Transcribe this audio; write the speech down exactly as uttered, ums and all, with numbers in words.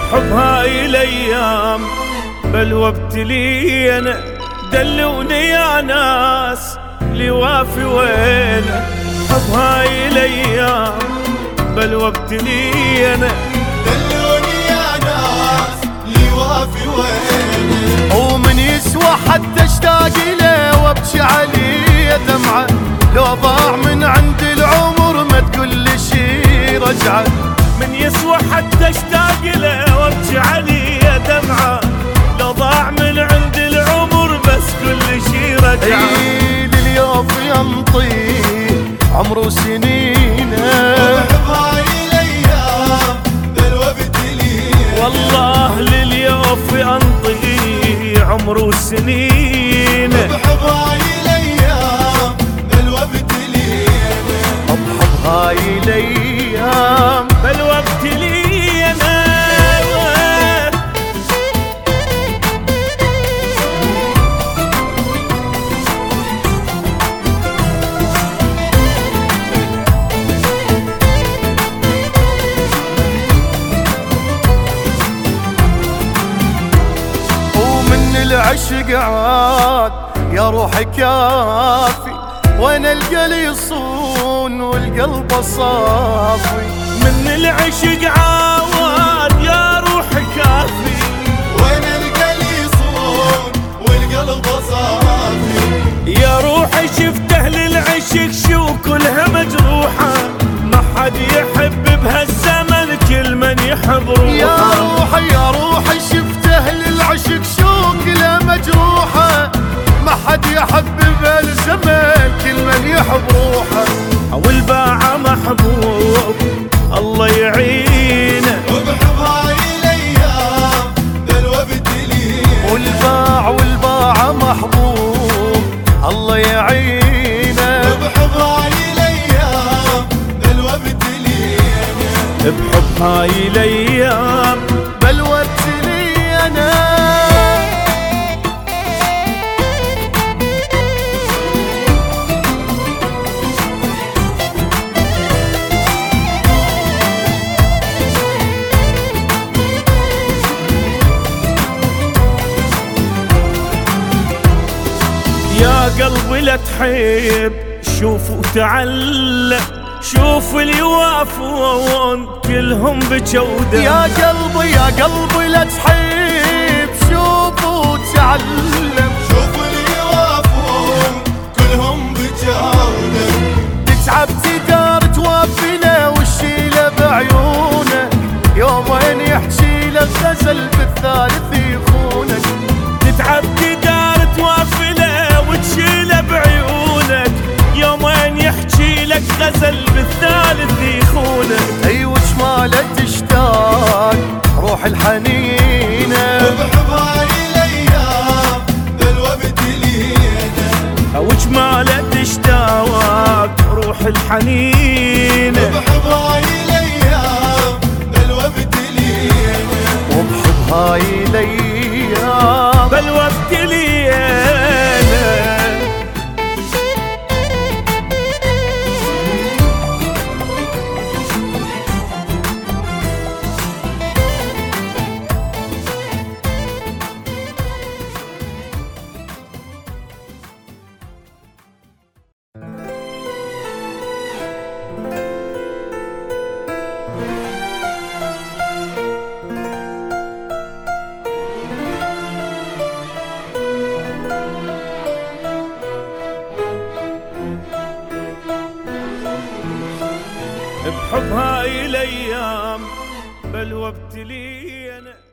بحب هاي الايام بل وابتلي انا، دلوني يا ناس لوافي وينه. بحب هاي الايام بل وابتلي انا، دلوني يا ناس لوافي وينه. ومن يسوى حتى اشتاق له وابكي عليه دمعه، لو ضاع من عند العمر ما تقول لي شي رجعه. من يسوى حتى اشتاق له وابكي عليه دمعه، لو ضاع من عند العمر بس كل شي رجعه. لليوم ينطي عمره سنينه، وبحب هاي الايام بل وابتليها. والله لليوم ينطي عمره سنينه. وبحب هاي الايام بل وابتليها. بحب هاي الايام بل وابتلي انا. ومن العشق عاد يا روحي كافي، وين القلي يصون والقلب صافي. من العشق عواد يا روحي كافي، وين القلي يصون والقلب صافي. يا روحي شفت اهل العشق شو كلها مجروحه، ما حد يحب بهالزمن كل من يحب روحه. يا روحي يا روحي شفت اهل العشق شو كلها مجروحه، ما حد يحب بهالزمن كل من يحب روحه. والباعة محبوب الله يعينه. وبحب هاي الايام بل وابتليها. والباع والباعة محبوب الله يعينه. وبحب هاي الايام بل وابتليها. بحب هاي الايام بل وابتلي انا. يا قلبي لا تحب شوف وتعلم، شوف اللي يوافون كلهم بجودة. يا قلبي يا قلبي لا تحب شوف وتعلم، شوف اللي يوافون كلهم بجودة. تتعب تدار توفينا وشيله بعيونه، يومين يحكي لك غزل بالثالث يخونك. تتعب تدار توافله وتشيله بعيونك، يومين يحكي لك غزل بالثالث يخونك. اي وجماله تشتاق روح الحنينه. وبحب هاي الايام بل وابتليها. وجماله تشتاق روح الحنينه. وبحب هاي الايام بل وابتليها. وبحب هاي الايام بل وابتلي انا. بحب هاي الايام بل وابتلي انا.